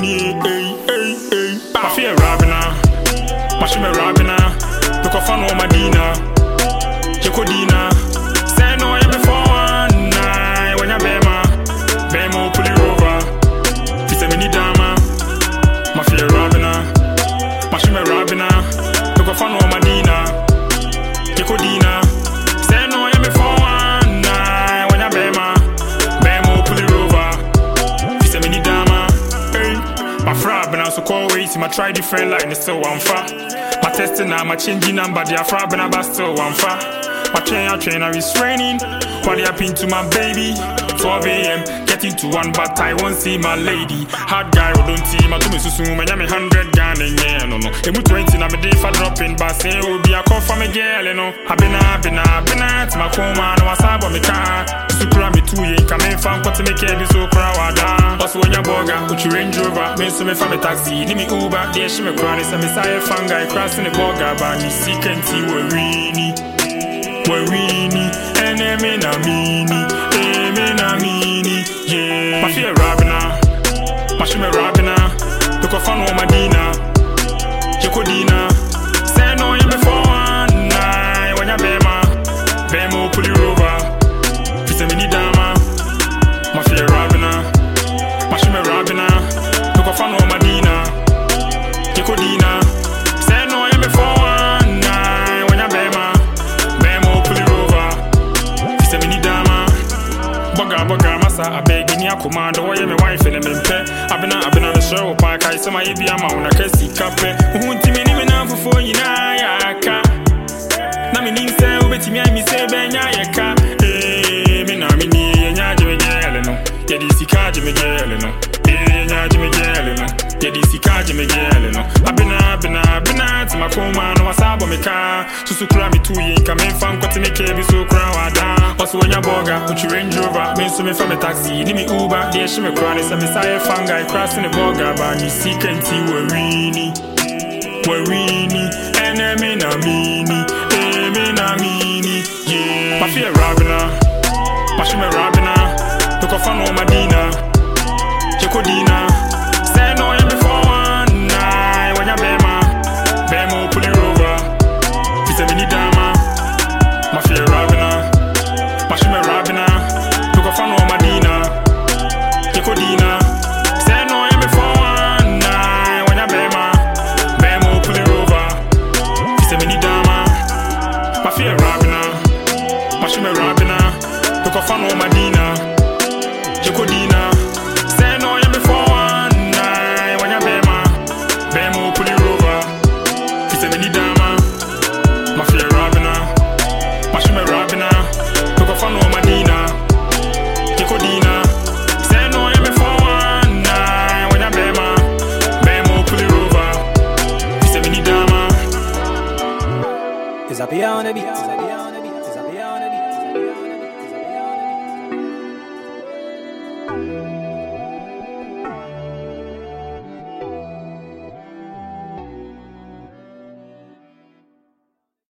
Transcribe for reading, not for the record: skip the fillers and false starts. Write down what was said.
mini, I fear Rabina, Mashime Rabina, look off on Madina, Jacodina, say no, I'm before 1 when you're Bemo, pull it over, it's a mini dama, Mafia Rabina, Mashime Rabina, look off on Madina, Jacodina, say no, I'm before 1 when you're Bemo, pull it over, it's a mini dama, my frab and I so call wait, my try different like me still one far. My testing now, my changing number, they are frab and I still one far. My train I is raining. What happened to my baby? 12 a.m. getting to 1, but I won't see my lady. Hard guy who don't see my to me so soon. I am 100 gun and yeah, no. I'm 20, I'm a day for dropping, but say will be a call from a girl, you know. I've been at my coma, no, I saw me car. Super me 2 years, come in from what to make it so crowded. Also when you're burger, put your Range Rover, me so me from a taxi, need me Uber, there she me crying, so me say fan guy crossing the burger, but me see can't see where we need, and mini, yeah. My fear Rabina, Mashime Rabina, look off on Madina, Jacodina, say no, you're before 1 when you're Bemo, pull it over, it's a mini dama, my fear Rabina, Mashime Rabina, look off on Madina, Jacodina, say no, you're before 1 when you're Bemo, pull it over, it's a mini dama, Boga, massa, I beg in your command, or my wife in a mempe. I've been on the show, park, I saw my baby, I'm on a Cassie Cape, who won't me now for you, Nayaka. Namini say, with me, I say, Benyaka, Minamini, and Yajim Galeno, Yadisi Kajim Galeno, Yajim Galeno, Yadisi Kajim Galeno. I've been at my coma, no, I saw my car, to cram it 2 years, come in from what to make it so crowded. Also when you're burger, put your Range Rover, me so me from a taxi, need me Uber, there she me crying, so me say fan guy crossing the burger, but you see can't see where we need, and mini, yeah. My fear Rabina, Mashime Rabina, look off on Madina, Jacodina, say no, I'm before 1 when you're Bemo, pull it over, it's a mini dama, my fear Rabina, Mashime Rabina, look off on Madina, Jacodina, say no, I'm before 1 when you're Bemo, pull it over, it's a mini dama, my fear Rabina, Mashime Rabina, look off on Madina, Jacodina, say no, I'm before 1 when you're Bemo, pull it over, it's a mini dama, my fear Rabina, Mashime Rabina, look off on Madina, Jacodina, say no, I'm before 1 when you're Bemo, pull it over, it's a mini dama. Is up here on the beat.